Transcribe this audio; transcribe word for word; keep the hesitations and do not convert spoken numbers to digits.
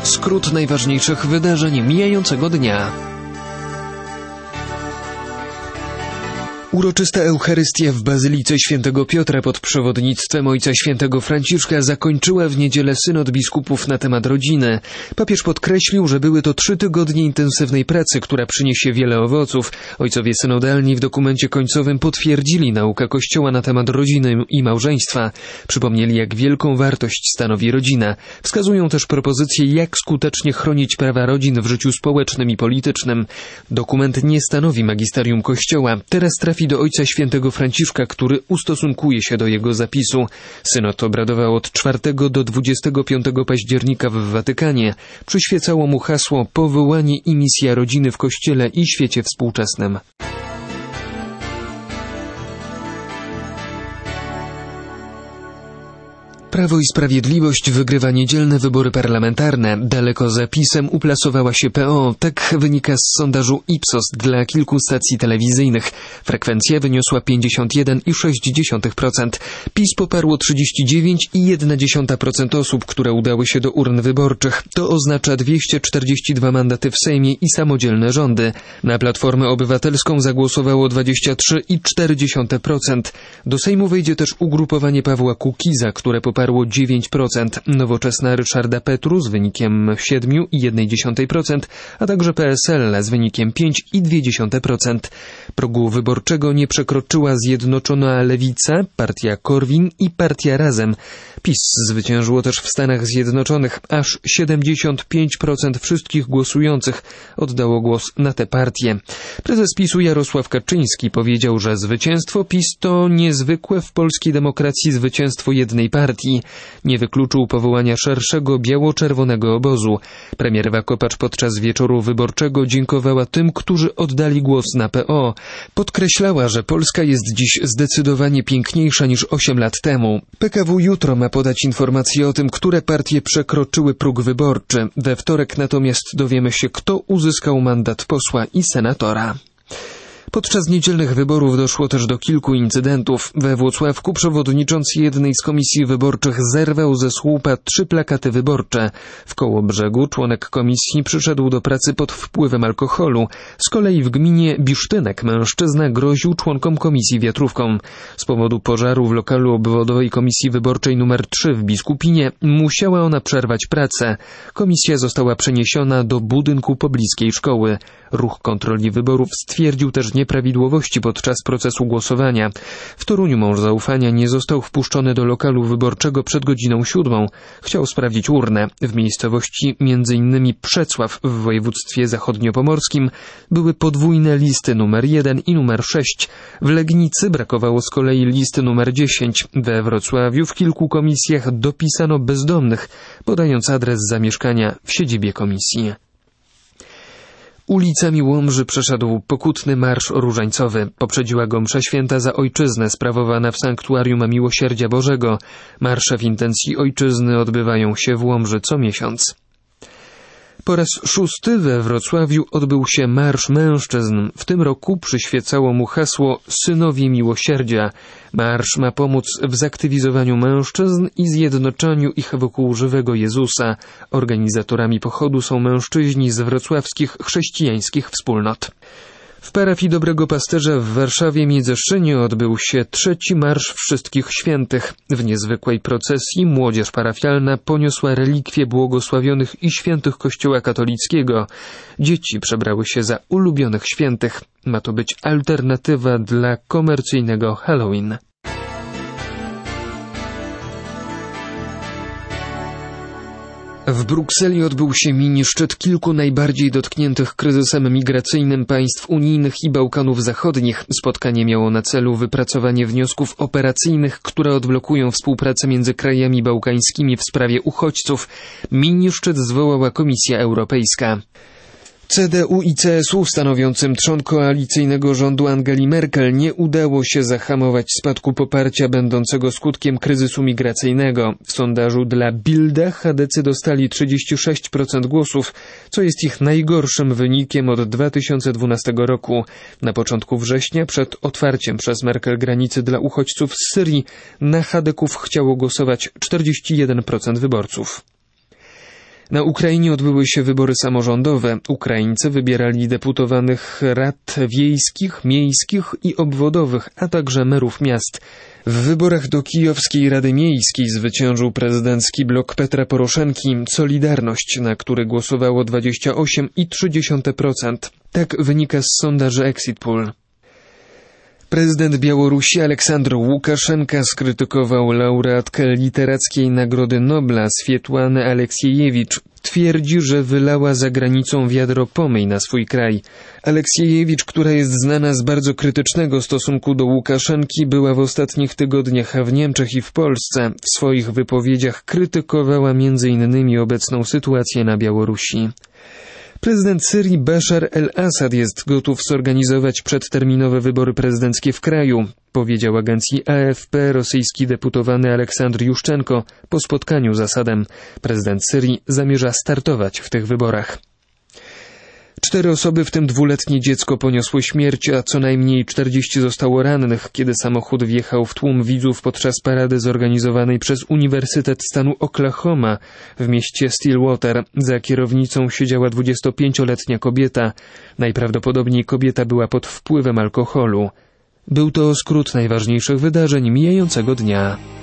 Skrót najważniejszych wydarzeń mijającego dnia. Uroczysta Eucharystia w Bazylice Świętego Piotra pod przewodnictwem Ojca Świętego Franciszka zakończyła w niedzielę synod biskupów na temat rodziny. Papież podkreślił, że były to trzy tygodnie intensywnej pracy, która przyniesie wiele owoców. Ojcowie synodalni w dokumencie końcowym potwierdzili naukę Kościoła na temat rodziny i małżeństwa. Przypomnieli, jak wielką wartość stanowi rodzina. Wskazują też propozycje, jak skutecznie chronić prawa rodzin w życiu społecznym i politycznym. Dokument nie stanowi magisterium Kościoła. Teraz trafi do Ojca Świętego Franciszka, który ustosunkuje się do jego zapisu. Synod obradował od czwartego do dwudziestego piątego października w Watykanie. Przyświecało mu hasło Powołanie i misja rodziny w Kościele i świecie współczesnym. Prawo i Sprawiedliwość wygrywa niedzielne wybory parlamentarne. Daleko za PiS-em uplasowała się P O. Tak wynika z sondażu Ipsos dla kilku stacji telewizyjnych. Frekwencja wyniosła pięćdziesiąt jeden i sześć dziesiątych procent. PiS poparło trzydzieści dziewięć i jedna dziesiąta procent osób, które udały się do urn wyborczych. To oznacza dwieście czterdzieści dwa mandaty w Sejmie i samodzielne rządy. Na Platformę Obywatelską zagłosowało dwadzieścia trzy i cztery dziesiąte procent. Do Sejmu wejdzie też ugrupowanie Pawła Kukiza, które poparło Poparło dziewięć procent, Nowoczesna Ryszarda Petru z wynikiem siedem i jedna dziesiąta procent, a także P S L z wynikiem pięć i dwie dziesiąte procent. Progu wyborczego nie przekroczyła Zjednoczona Lewica, partia Korwin i partia Razem. PiS zwyciężyło też w Stanach Zjednoczonych. Aż siedemdziesiąt pięć procent wszystkich głosujących oddało głos na tę partię. Prezes PiS-u Jarosław Kaczyński powiedział, że zwycięstwo PiS to niezwykłe w polskiej demokracji zwycięstwo jednej partii. Nie wykluczył powołania szerszego biało-czerwonego obozu. Premier Ewa Kopacz podczas wieczoru wyborczego dziękowała tym, którzy oddali głos na P O. Podkreślała, że Polska jest dziś zdecydowanie piękniejsza niż osiem lat temu. P K W jutro ma podać informacje o tym, które partie przekroczyły próg wyborczy. We wtorek natomiast dowiemy się, kto uzyskał mandat posła i senatora. Podczas niedzielnych wyborów doszło też do kilku incydentów. We Włocławku przewodniczący jednej z komisji wyborczych zerwał ze słupa trzy plakaty wyborcze. W Kołobrzegu członek komisji przyszedł do pracy pod wpływem alkoholu. Z kolei w gminie Bisztynek mężczyzna groził członkom komisji wiatrówką. Z powodu pożaru w lokalu obwodowej komisji wyborczej numer trzy w Biskupinie musiała ona przerwać pracę. Komisja została przeniesiona do budynku pobliskiej szkoły. Ruch kontroli wyborów stwierdził też nieprawidłowości podczas procesu głosowania. W Toruniu mąż zaufania nie został wpuszczony do lokalu wyborczego przed godziną siódmą. Chciał sprawdzić urnę. W miejscowości między innymi Przecław w województwie zachodniopomorskim były podwójne listy numer jeden i numer sześć. W Legnicy brakowało z kolei listy numer dziesięć. We Wrocławiu w kilku komisjach dopisano bezdomnych, podając adres zamieszkania w siedzibie komisji. Ulicami Łomży przeszedł pokutny marsz różańcowy. Poprzedziła go msza święta za ojczyznę sprawowana w Sanktuarium Miłosierdzia Bożego. Marsze w intencji ojczyzny odbywają się w Łomży co miesiąc. Po raz szósty we Wrocławiu odbył się Marsz Mężczyzn. W tym roku przyświecało mu hasło Synowie Miłosierdzia. Marsz ma pomóc w zaktywizowaniu mężczyzn i zjednoczeniu ich wokół żywego Jezusa. Organizatorami pochodu są mężczyźni z wrocławskich chrześcijańskich wspólnot. W parafii Dobrego Pasterza w Warszawie Miedzeszynie odbył się trzeci Marsz Wszystkich Świętych. W niezwykłej procesji młodzież parafialna poniosła relikwie błogosławionych i świętych Kościoła katolickiego. Dzieci przebrały się za ulubionych świętych. Ma to być alternatywa dla komercyjnego Halloween. W Brukseli odbył się mini-szczyt kilku najbardziej dotkniętych kryzysem migracyjnym państw unijnych i Bałkanów Zachodnich. Spotkanie miało na celu wypracowanie wniosków operacyjnych, które odblokują współpracę między krajami bałkańskimi w sprawie uchodźców. Mini-szczyt zwołała Komisja Europejska. C D U i C S U stanowiącym trzon koalicyjnego rządu Angeli Merkel nie udało się zahamować spadku poparcia będącego skutkiem kryzysu migracyjnego. W sondażu dla Bilda chadecy dostali trzydzieści sześć procent głosów, co jest ich najgorszym wynikiem od dwa tysiące dwunastego roku. Na początku września, przed otwarciem przez Merkel granicy dla uchodźców z Syrii, na chadeków chciało głosować czterdzieści jeden procent wyborców. Na Ukrainie odbyły się wybory samorządowe. Ukraińcy wybierali deputowanych rad wiejskich, miejskich i obwodowych, a także merów miast. W wyborach do Kijowskiej Rady Miejskiej zwyciężył prezydencki blok Petra Poroszenki Solidarność, na który głosowało dwadzieścia osiem przecinek trzy procent. Tak wynika z sondaży Exit Poll. Prezydent Białorusi Aleksandr Łukaszenka skrytykował laureatkę Literackiej Nagrody Nobla Swietłanę Aleksiejewicz. Twierdzi, że wylała za granicą wiadro pomyj na swój kraj. Aleksiejewicz, która jest znana z bardzo krytycznego stosunku do Łukaszenki, była w ostatnich tygodniach w Niemczech i w Polsce. W swoich wypowiedziach krytykowała między innymi obecną sytuację na Białorusi. Prezydent Syrii Bashar el-Assad jest gotów zorganizować przedterminowe wybory prezydenckie w kraju, powiedział agencji A F P rosyjski deputowany Aleksandr Juszczenko po spotkaniu z Assadem. Prezydent Syrii zamierza startować w tych wyborach. Cztery osoby, w tym dwuletnie dziecko, poniosły śmierć, a co najmniej czterdzieści zostało rannych, kiedy samochód wjechał w tłum widzów podczas parady zorganizowanej przez Uniwersytet Stanu Oklahoma w mieście Stillwater. Za kierownicą siedziała dwudziestopięcioletnia kobieta. Najprawdopodobniej kobieta była pod wpływem alkoholu. Był to skrót najważniejszych wydarzeń mijającego dnia.